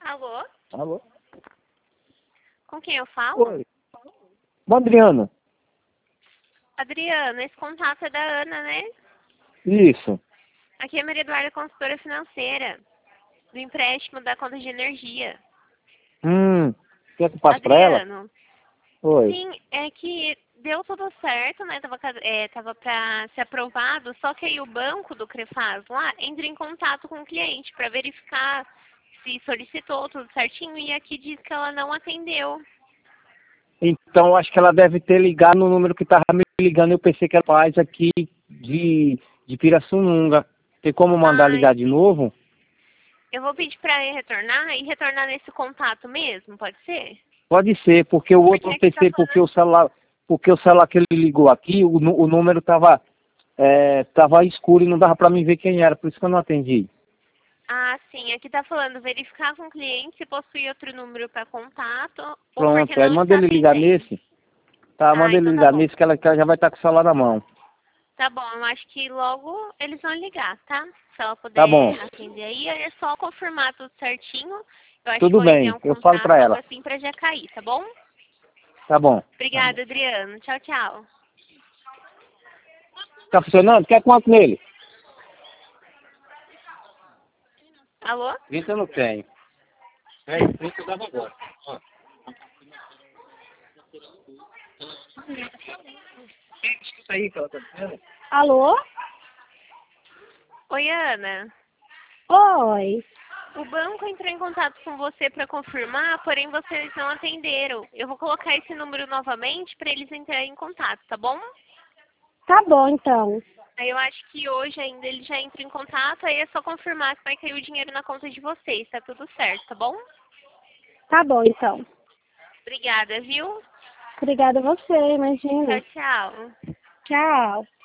Alô? Alô? Com quem eu falo? Oi. Bom, Adriano. Adriana, esse contato é da Ana, né? Isso. Aqui é a Maria Eduarda, consultora financeira, do empréstimo da conta de energia. Quer que eu passe pra ela? Adriano, Oi. sim, é que deu tudo certo, né? Tava pra ser aprovado, só que aí o banco do Crefaz lá entra em contato com o cliente para verificar se solicitou tudo certinho e aqui diz que ela não atendeu. Então, acho que ela deve ter ligado no número que tava me ligando. Eu pensei que ela faz aqui de Pirassununga. Tem como mandar Ai, ligar de novo? eu vou pedir para ele retornar e retornar nesse contato mesmo, pode ser? Pode ser, porque o Porque outro eu aqui tá pensei, falando. porque o celular que ele ligou aqui, o número tava escuro e não dava pra mim ver quem era, por isso que eu não atendi. Ah, sim, aqui tá falando verificar com o cliente se possui outro número para contato ou porque Pronto, aí não manda está ele ligar atendendo. nesse. Tá, Ah, manda ele então tá ligar bom. nesse que ela já vai estar com o celular na mão. Tá bom, eu acho que logo eles vão ligar, tá? Se ela Tá bom. puder atender aí, é só confirmar tudo certinho. Eu acho que Tudo vou enviar bem, um eu falo contato, pra algo ela. assim, pra já cair, tá bom? Tá bom. Obrigada, Adriano. Tchau, tchau. Tá funcionando? Quer quanto nele? Alô? 20 eu não tenho. 30 eu dava agora. Ó. Escuta aí que ela tá dizendo. Alô? Oi, Ana. Oi. O banco entrou em contato com você para confirmar, porém vocês não atenderam. Eu vou colocar esse número novamente para eles entrarem em contato, tá bom? Tá bom, então. Aí eu acho que hoje ainda ele já entra em contato, aí é só confirmar que vai cair o dinheiro na conta de vocês, tá tudo certo, tá bom? Tá bom, então. Obrigada, viu? Obrigada a você, Tchau, imagina. tchau. Tchau.